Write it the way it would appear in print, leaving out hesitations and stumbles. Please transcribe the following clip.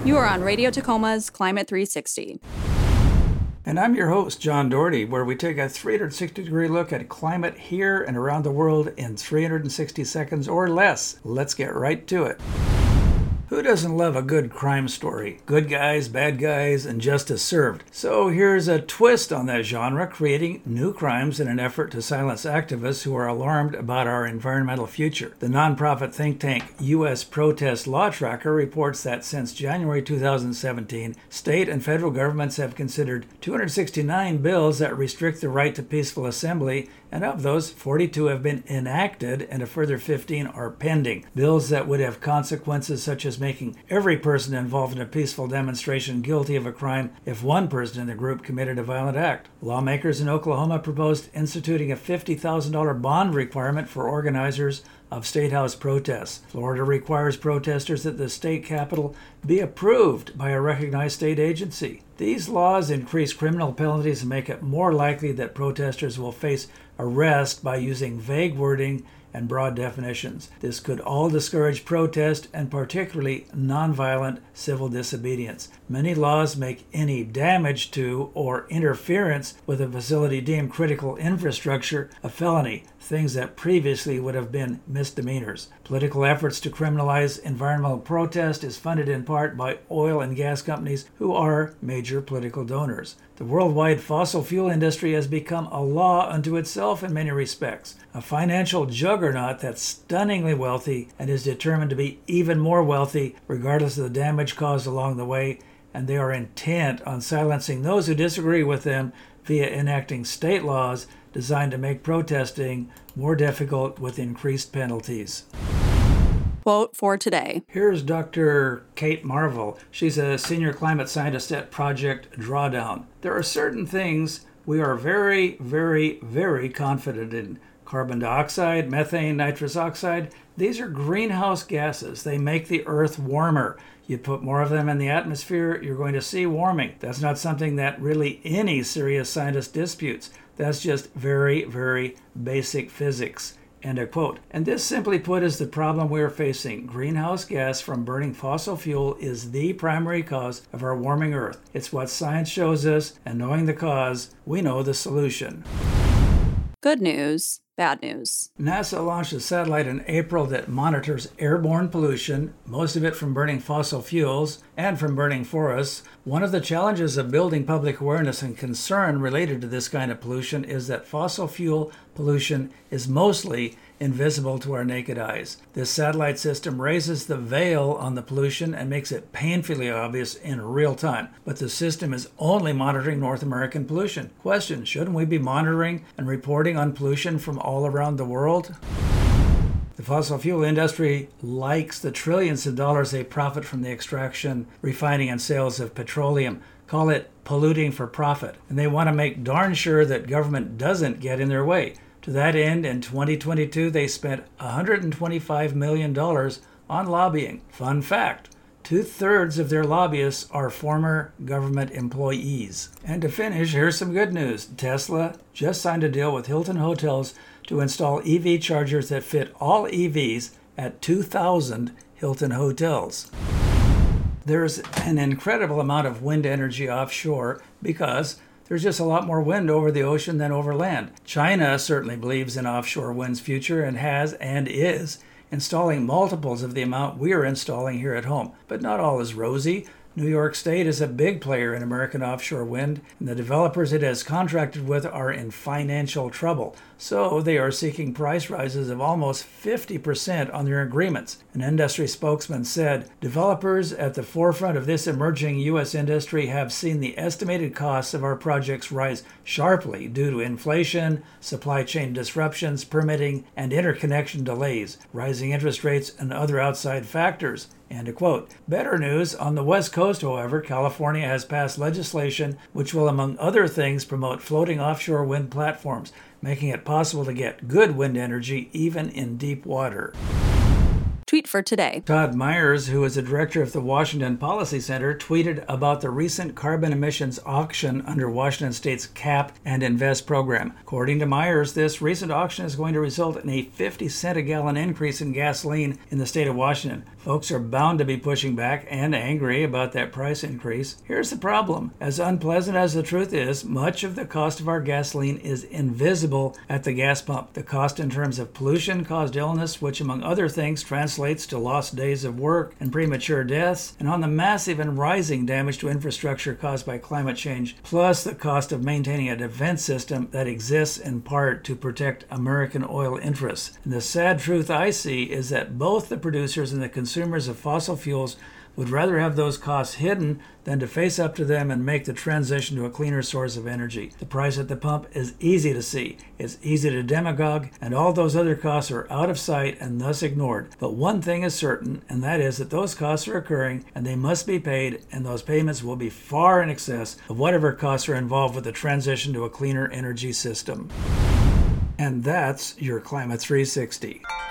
You are on Radio Tacoma's Climate 360. And I'm your host, John Doherty, where we take a 360-degree look at climate here and around the world in 360 seconds or less. Let's get right to it. Who doesn't love a good crime story? Good guys, bad guys, and justice served. So here's a twist on that genre, creating new crimes in an effort to silence activists who are alarmed about our environmental future. The nonprofit think tank U.S. Protest Law Tracker reports that since January 2017, state and federal governments have considered 269 bills that restrict the right to peaceful assembly, and of those, 42 have been enacted and a further 15 are pending. Bills that would have consequences such as making every person involved in a peaceful demonstration guilty of a crime if one person in the group committed a violent act. Lawmakers in Oklahoma proposed instituting a $50,000 bond requirement for organizers of State House protests. Florida requires protesters at the state capitol be approved by a recognized state agency. These laws increase criminal penalties and make it more likely that protesters will face arrest by using vague wording and broad definitions. This could all discourage protest and particularly nonviolent civil disobedience. Many laws make any damage to or interference with a facility deemed critical infrastructure a felony, things that previously would have been misdemeanors. Political efforts to criminalize environmental protest is funded in part by oil and gas companies who are major political donors. The worldwide fossil fuel industry has become a law unto itself in many respects, a financial juggernaut that's stunningly wealthy and is determined to be even more wealthy regardless of the damage caused along the way, and they are intent on silencing those who disagree with them via enacting state laws designed to make protesting more difficult with increased penalties. Quote for today. Here's Dr. Kate Marvel. She's a senior climate scientist at Project Drawdown. There are certain things we are very, very, very confident in. Carbon dioxide, methane, nitrous oxide, these are greenhouse gases. They make the earth warmer. You put more of them in the atmosphere, you're going to see warming. That's not something that really any serious scientist disputes. That's just very, very basic physics. End of quote. And this, simply put, is the problem we are facing. Greenhouse gas from burning fossil fuel is the primary cause of our warming Earth. It's what science shows us, and knowing the cause, we know the solution. Good news, bad news. NASA launched a satellite in April that monitors airborne pollution, most of it from burning fossil fuels and from burning forests. One of the challenges of building public awareness and concern related to this kind of pollution is that fossil fuel pollution is mostly invisible to our naked eyes. This satellite system raises the veil on the pollution and makes it painfully obvious in real time. But the system is only monitoring North American pollution. Question, shouldn't we be monitoring and reporting on pollution from all around the world? The fossil fuel industry likes the trillions of dollars they profit from the extraction, refining, and sales of petroleum. Call it polluting for profit. And they want to make darn sure that government doesn't get in their way. To that end, in 2022, they spent $125 million on lobbying. Fun fact, 2/3 of their lobbyists are former government employees. And to finish, here's some good news. Tesla just signed a deal with Hilton Hotels to install EV chargers that fit all EVs at 2,000 Hilton hotels. There's an incredible amount of wind energy offshore because there's just a lot more wind over the ocean than over land. China certainly believes in offshore wind's future and has and is installing multiples of the amount we are installing here at home. But not all is rosy. New York State is a big player in American offshore wind, and the developers it has contracted with are in financial trouble. So they are seeking price rises of almost 50% on their agreements. An industry spokesman said, developers at the forefront of this emerging U.S. industry have seen the estimated costs of our projects rise sharply due to inflation, supply chain disruptions, permitting, and interconnection delays, rising interest rates, and other outside factors. End of quote. Better news, on the West Coast, however, California has passed legislation which will, among other things, promote floating offshore wind platforms, making it possible to get good wind energy even in deep water. Tweet for today. Todd Myers, who is the director of the Washington Policy Center, tweeted about the recent carbon emissions auction under Washington State's Cap and Invest program. According to Myers, this recent auction is going to result in a 50-cent a gallon increase in gasoline in the state of Washington. Folks are bound to be pushing back and angry about that price increase. Here's the problem. As unpleasant as the truth is, much of the cost of our gasoline is invisible at the gas pump. The cost in terms of pollution-caused illness, which among other things translates to lost days of work and premature deaths, and on the massive and rising damage to infrastructure caused by climate change, plus the cost of maintaining a defense system that exists in part to protect American oil interests. And the sad truth I see is that both the producers and the consumers of fossil fuels would rather have those costs hidden than to face up to them and make the transition to a cleaner source of energy. The price at the pump is easy to see, it's easy to demagogue, and all those other costs are out of sight and thus ignored. But one thing is certain, and that is that those costs are occurring and they must be paid, and those payments will be far in excess of whatever costs are involved with the transition to a cleaner energy system. And that's your Climate 360.